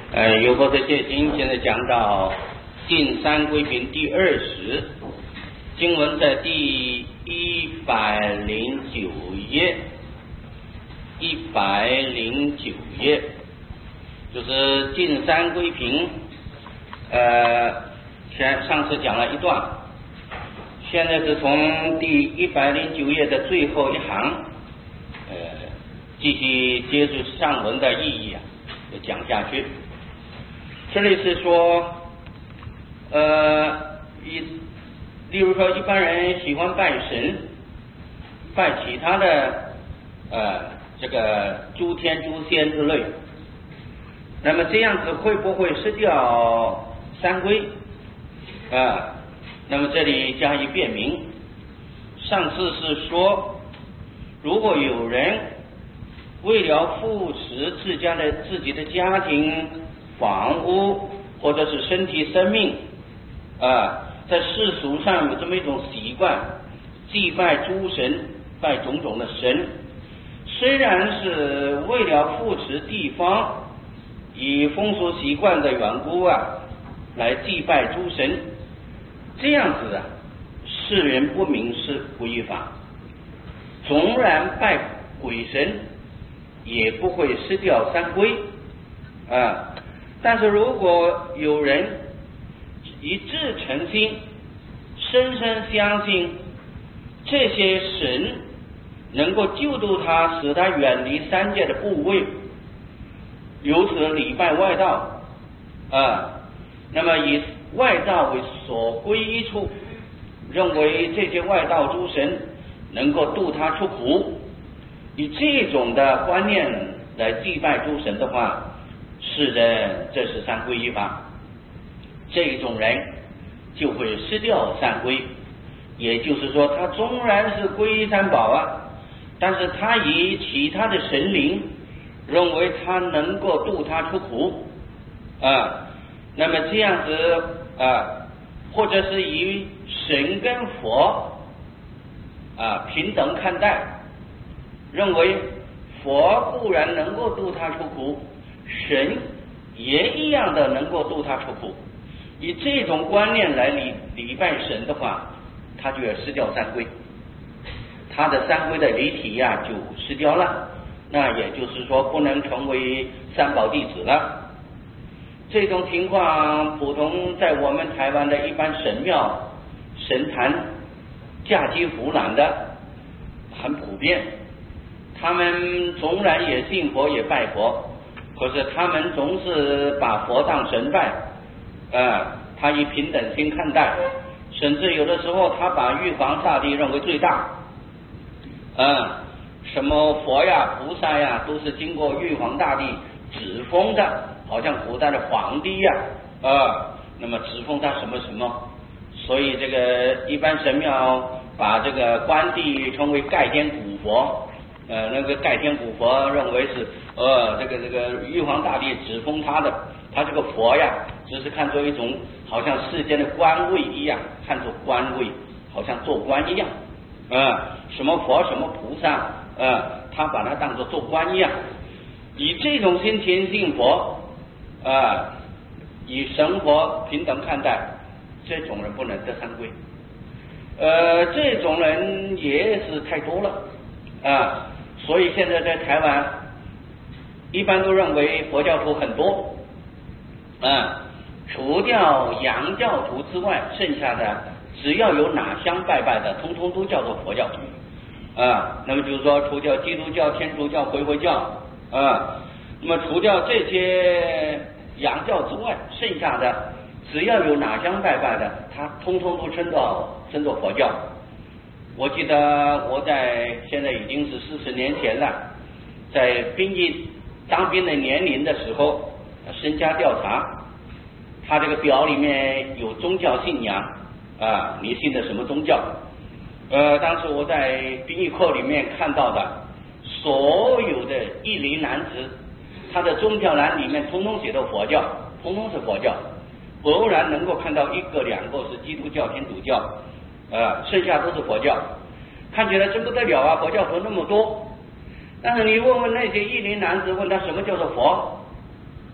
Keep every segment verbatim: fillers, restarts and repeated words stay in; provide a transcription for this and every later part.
呃，有佛的戒经现在讲到进三归品第二十，经文在第一百零九页，一百零九页，就是进三归品。呃，前上次讲了一段，现在是从第一百零九页的最后一行，呃，继续接触上文的意义啊，就讲下去。这里是说，呃，一，例如说一般人喜欢拜神，拜其他的呃这个诸天诸仙之类，那么这样子会不会失掉三归啊、呃？那么这里加以辨明。上次是说，如果有人为了扶持自家的自己的家庭、房屋或者是身体生命啊、呃，在世俗上有这么一种习惯，祭拜诸神，拜种种的神，虽然是为了扶持地方以风俗习惯的缘故啊，来祭拜诸神，这样子啊，世人不明是不依法，纵然拜鬼神也不会失掉三归啊。但是如果有人一致诚心，深深相信这些神能够救度他，使他远离三界的怖畏，由此礼拜外道啊，那么以外道为所归依处，认为这些外道诸神能够度他出苦，以这种的观念来祭拜诸神的话，是人这是三归依法，这种人就会失掉三归。也就是说，他纵然是皈依三宝啊，但是他以其他的神灵认为他能够度他出苦啊，那么这样子啊，或者是以神跟佛啊平等看待，认为佛固然能够度他出苦，神也一样的能够度他出苦，以这种观念来礼礼拜神的话，他就要失掉三归，他的三归的离体呀、啊、就失掉了，那也就是说不能成为三宝弟子了。这种情况普通在我们台湾的一般神庙神坛嫁接胡兰的很普遍，他们纵然也信佛也拜佛，可是他们总是把佛当神拜，呃，他以平等心看待，甚至有的时候他把玉皇大帝认为最大，呃，什么佛呀菩萨呀都是经过玉皇大帝指封的，好像古代的皇帝呀，呃，那么指封他什么什么，所以这个一般神庙把这个关帝称为盖天古佛，呃，那个盖天古佛认为是呃这个这个玉皇大帝指封他的，他这个佛呀只是看作一种好像世间的官位一样，看作官位，好像做官一样，呃，什么佛什么菩萨，呃，他把它当作做官一样，以这种心情信佛，呃，以神佛平等看待，这种人不能得三归。呃，这种人也是太多了啊、呃，所以现在在台湾一般都认为佛教徒很多啊、呃，除掉洋教徒之外，剩下的只要有哪香拜拜的，通通都叫做佛教徒啊、呃。那么就是说，除掉基督教、天主教、回回教啊、呃，那么除掉这些洋教之外，剩下的只要有哪香拜拜的，他通通都称作称作佛教。我记得我在现在已经是四十年前了，在兵役当兵的年龄的时候，身家调查，他这个表里面有宗教信仰啊，你信的什么宗教？呃，当时我在兵役课里面看到的，所有的一龄男子，他的宗教栏里面通通写到佛教，通通是佛教。偶然能够看到一个两个是基督教、天主教，呃，剩下都是佛教，看起来真不得了啊！佛教徒那么多，但是你问问那些一龄男子，问他什么叫做佛，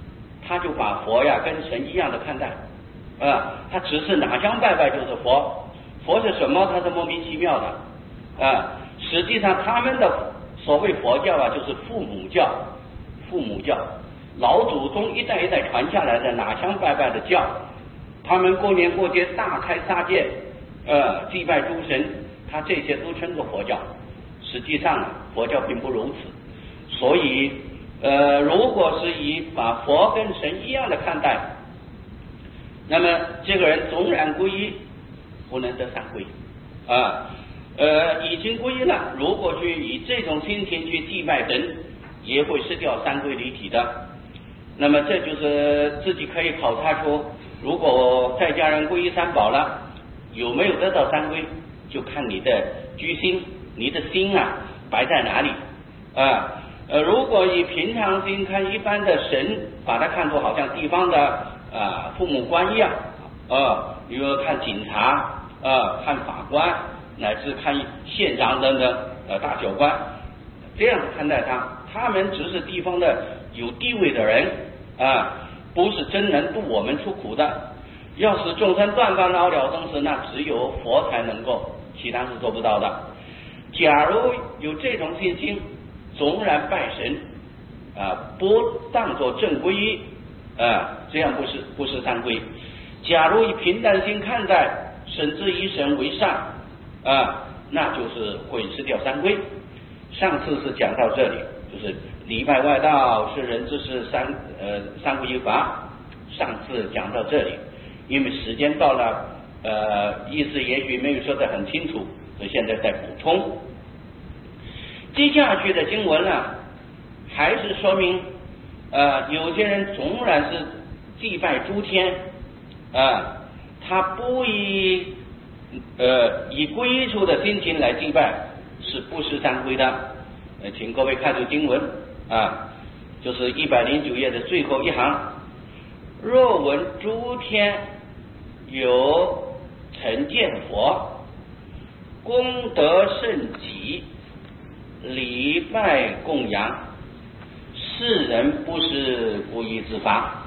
他就把佛呀跟神一样的看待，啊，他只是拿香拜拜就是佛，佛是什么？他是莫名其妙的，啊，实际上他们的所谓佛教啊，就是父母教，父母教，老祖宗一代一代传下来的拿香拜拜的教，他们过年过节大开杀戒，呃，祭拜诸神，他这些都称作佛教。实际上啊，佛教并不如此，所以呃，如果是以把佛跟神一样的看待，那么这个人纵然皈依，不能得三皈啊。呃，已经皈依了，如果去以这种心情去祭拜神，也会失掉三皈离体的。那么这就是自己可以考察出，如果在家人皈依三宝了，有没有得到三皈，就看你的居心，你的心啊摆在哪里啊。呃，如果以平常心看一般的神，把它看作好像地方的啊父母官一样啊，比如看警察啊，看法官，乃至看县长等等呃大小官，这样看待他，他们只是地方的有地位的人啊，不是真能度我们出苦的。要使众生断烦恼了生死，那只有佛才能够，其他是做不到的。假如有这种信心，纵然拜神啊，不当作正皈依啊，这样不是不是三皈。假如以平淡心看待，甚至以神为上啊，那就是会失掉三皈。上次是讲到这里，就是礼拜外道是人之事三呃三皈依法。上次讲到这里，因为时间到了，呃，意思也许没有说得很清楚，所以现在再补充。接下去的经文呢，还是说明，呃，有些人纵然是祭拜诸天，啊、呃，他不以呃以皈依处的心情来祭拜，是不失三皈的。呃，请各位看这经文啊，就是一百零九页的最后一行。若闻诸天有成见佛，功德甚极，礼拜供养，世人不是皈依之法。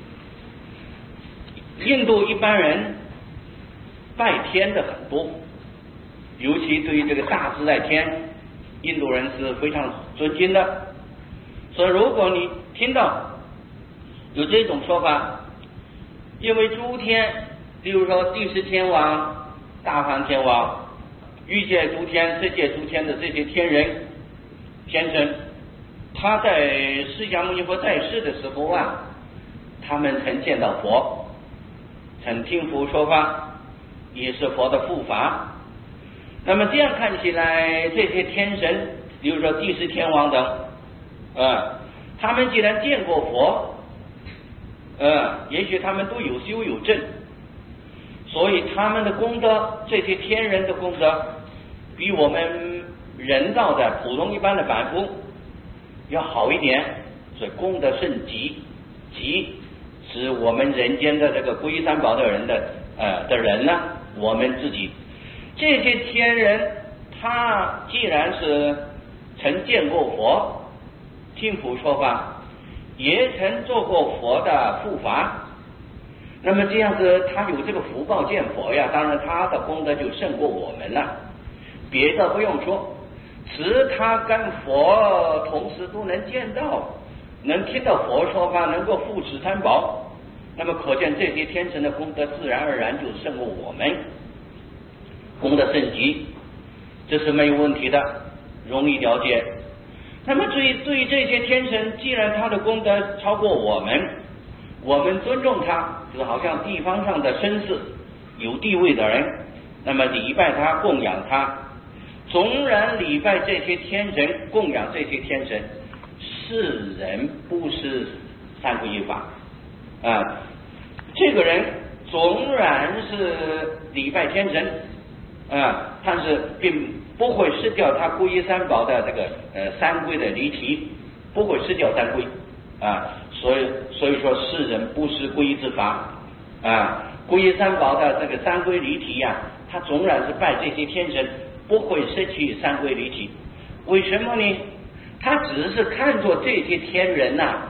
印度一般人拜天的很多，尤其对于这个大自在天，印度人是非常尊敬的。所以如果你听到有这种说法，因为诸天，例如说第十天王、大梵天王、欲界诸天、世界诸天的这些天人天神，他在释迦牟尼佛在世的时候啊，他们曾见到佛，曾听佛说法，也是佛的护法。那么这样看起来，这些天神，比如说第十天王等，啊，他们既然见过佛，呃，也许他们都有修有证，所以他们的功德，这些天人的功德，比我们人道的普通一般的凡夫要好一点，所以功德甚极，极是我们人间的这个皈依三宝的人的呃的人呢，我们自己这些天人，他既然是曾见过佛，听佛说法，也曾做过佛的护法，那么这样子他有这个福报见佛呀，当然他的功德就胜过我们了。别的不用说，只他跟佛同时都能见到，能听到佛说法，能够护持三宝，那么可见这些天神的功德自然而然就胜过我们，功德甚极，这是没有问题的，容易了解。那么对于对于这些天神，既然他的功德超过我们，我们尊重他，就好像地方上的绅士有地位的人，那么礼拜他，供养他，纵然礼拜这些天神，供养这些天神，世人不是三皈依法啊。这个人纵然是礼拜天神啊，但是并不会失掉他皈依三宝的这个呃三皈的离体，不会失掉三皈啊。所以所以说世人不失皈依之法啊，皈依三宝的这个三皈离体呀、啊，他纵然是拜这些天神，不会失去三皈离体。为什么呢？他只是看作这些天人呐、啊，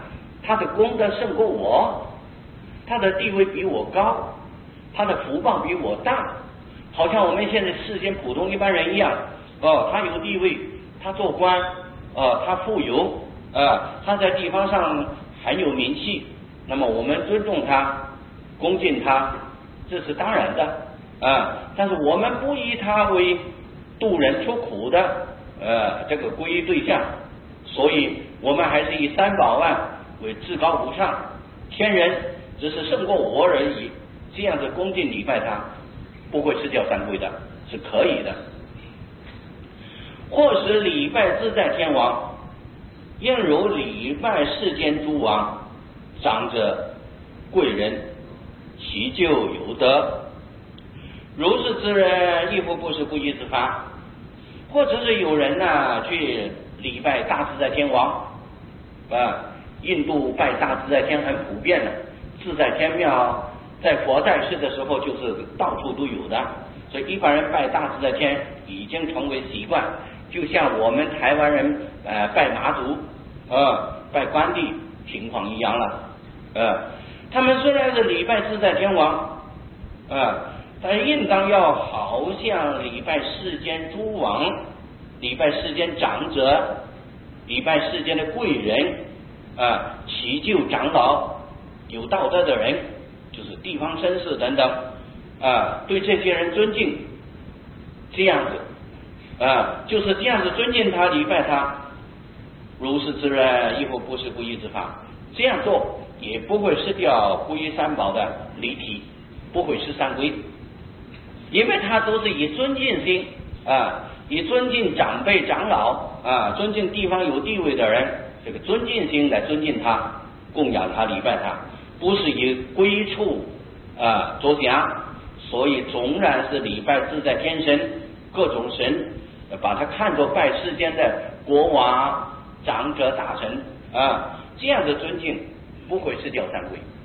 他的功德胜过我，他的地位比我高，他的福报比我大，好像我们现在世间普通一般人一样。哦，他有地位，他做官，哦，他富有，啊，他在地方上很有名气，那么我们尊重他，恭敬他，这是当然的啊。但是我们不以他为度人出苦的呃这个皈依对象，所以我们还是以三宝万为至高无上，天人只是胜过我而已，这样子恭敬礼拜他，不会失掉三皈的，是可以的。或使礼拜自在天王，应如礼拜世间诸王，长者贵人，其就有德。如是之人，亦复不是皈依之法。或者是有人呢、啊、去礼拜大自在天王啊，印度拜大自在天很普遍的，自在天庙在佛在世的时候就是到处都有的，所以一般人拜大自在天已经成为习惯，就像我们台湾人呃拜妈祖呃拜关帝情况一样了。呃他们虽然是礼拜自在天王呃但应当要好像礼拜世间诸王，礼拜世间长者，礼拜世间的贵人啊，祈救长老，有道德的人，就是地方绅士等等啊，对这些人尊敬，这样子啊，就是这样子尊敬他，礼拜他。如是之人，亦复不是皈依之法。这样做也不会失掉皈依三宝的离体，不会失三皈。因为他都是以尊敬心啊，以尊敬长辈长老啊，尊敬地方有地位的人，这个尊敬心来尊敬他，供养他，礼拜他，不是以归处啊着想。所以纵然是礼拜自在天神各种神，把他看作拜世间的国王长者大臣啊，这样的尊敬不会失掉三皈。